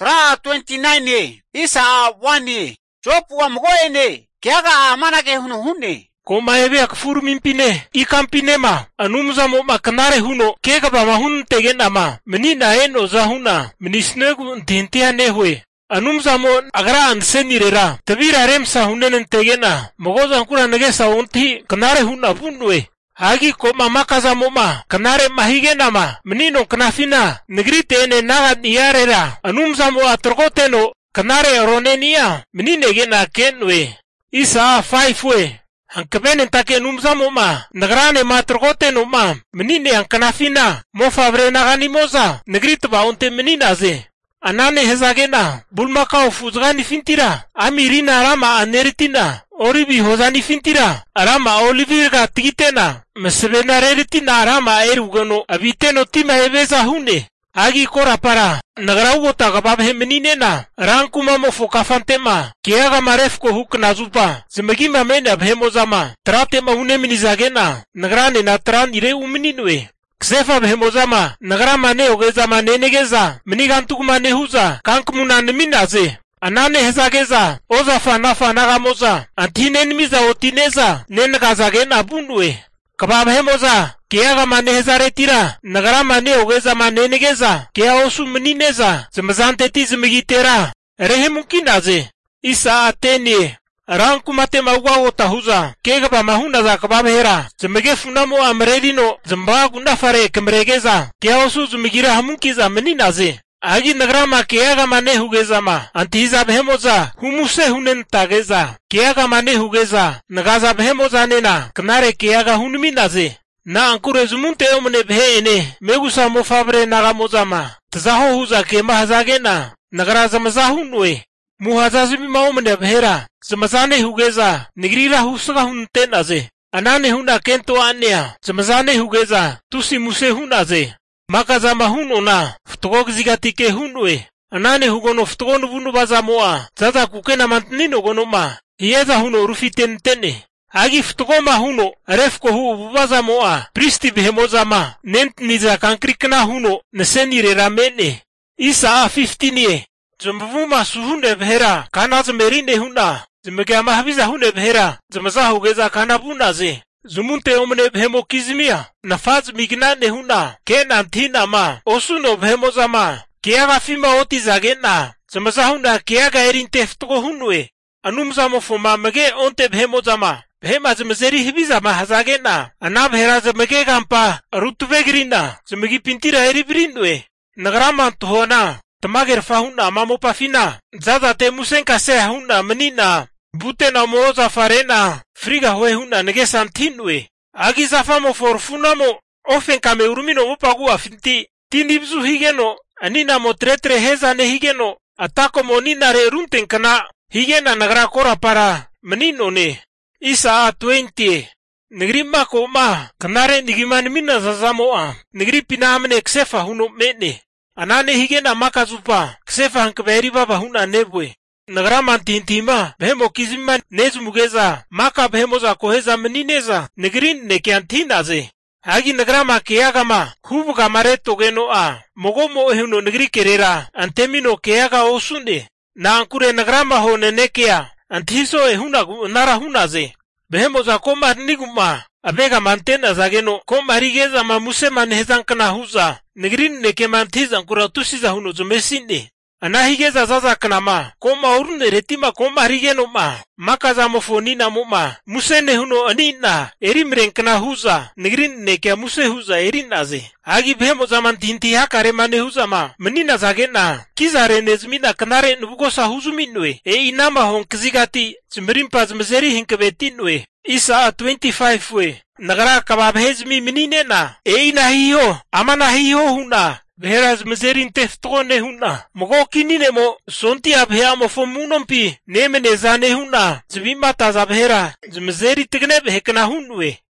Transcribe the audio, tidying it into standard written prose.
Tra 29 isa 1 Job wa mgoene kiaga amana ke hune ko maebe akfuru mimpine ikampine ma anumza mo makanare huno kega ba mahun tegen ama menina eno zahuna menisnegu tintia nehwe anumza mo agra ansenirera tabira remsa hunen tegena mogoza kura negesa unti kanare huna bunwe hagi ko mama kaza mo ma kanare mahigena ma menino kanafina negrite ene naga niarera anumza mo atrogoteno kanare ronenia menine gena kenwe isa 5 we Hankabenen take numza mo ma nagrane matrogote no ma menine ang kanafina mo fabre nagani moza negrito ba unte menina ze anane hezagena bulmaka ufuzgani fintira amirina rama aneritina oribi hozani fintira arama olivirga tigitena mesebena reritina rama erugano abiteno tima ebeza hune Agi kora para nagraugo tagababhe menine na rankuma mo fokafantema kiaga marefko hukna zupa zimegima mena bhemozama trate mahune minizagena nagrane na tran ire umininwe ksefa bhemozama nagrama ne ogezama nenegeza menigantukuma nehuza kankmuna neminaze anane hezageza oza fanafa nagamoza antinen miza otineza nenegazagena bunwe kababhemoza kiaga mane hezaretira nagara mane ogeza mane negeza kia osu menineza zemazante tizmigitera rehemukinaze isa ateni ranku mate maugwa otahuza kega ba mahuna za kababhera zemege funamo amredino zembagu nafare kemregeza kia osu zmigira hamunkiza meninaze agi nagara ma kiaga mane hugeza ma antiza bhemoza humuse hunen tageza kiaga mane hugeza nagaza bhemoza nena knare kiaga hunminaze na ankure zumunte omne bheene megusa mo fabre nagamozama tzaho huza ke mahazagena nagara zamazahunwe muhazazimi maomne bhera zamazane hugeza nigrira husga huntenaze anane huna kento ania zamazane hugeza tusi muse hunaze makazama hunona ftogogzigatike hunwe anane hugono ftogonu bunu bazamoa zaza kukena mantnino gonoma hieza huno rufitentene Agi ftogoma huno refko hu bubaza moa pristi behemozama nent niza kankrikna huno nesenire ramene isa 15 zmbuvuma suhune bhera kana zmerine huna zmegama habiza hune bhera zmaza hugeza kana bunaze zumunte omne bhemo kizmia nafaz mignane huna kena nthina ma osuno behemozama kiaga fima oti zagena zmaza huna kiaga erinte ftgo hunwe anumza mofoma mege onte behemozama Bhema zmezeri hibiza mahazagena anabhera zmege gampa rutuvegrina zmegi pintira eribrindwe nagrama tuhona tamager fahuna mamopafina zaza te musenka se huna menina butena moza farena friga hoe huna negesantinwe agi zafamo forfunamo ofenka meurumino mopagu afinti tinibzu higeno anina motretre heza ne higeno atako monina re runtenkana higena nagra kora para menino ne Isa 20 Negri mako ma kanare nigiman mina zazamoa negri pinamne ksefa huno mene anane higena makazupa ksefa hankberi baba huna nebwe nagra mantintima bhemo kizima nezmugeza maka bhemoza koheza menineza negrin nekiantinaze hagi nagra makiaga ma hubuga mareto geno a mogomo huno negri kerera antemino kiaga osune na ankure nagra ma hone nekia Antiso huna nara hunaze. Behemoza koma niguma. Abega mantena zageno koma rigeza mamuse manhezan kana huza. Negrin neke mantizan kuratusiza huno zumesinde. Anahigeza zaza kanama. Koma urune retima koma rigeno ma. Makaza mofonina muma. Musene huno anina. Erimren kana huza. Negrin neke muse huza erinaze. Agi behemoza mantinti hakare mane huza ma. Menina zagena. Kizare nezmina kanare nubugosa huzuminwe. Inama honkzigati. Zimrimpa zmzeri hinkabetinwe. Isa 25 we. Nagara kababhezmi menine na. Inahiyo. Amanahiyo huna. Beheraz mezerin teftone huna. Mogo kinine mo sonti abhea mo fomunompi. Neme nezane huna. Zvimata zabhera. Zmezeri tigne behekna hunwe.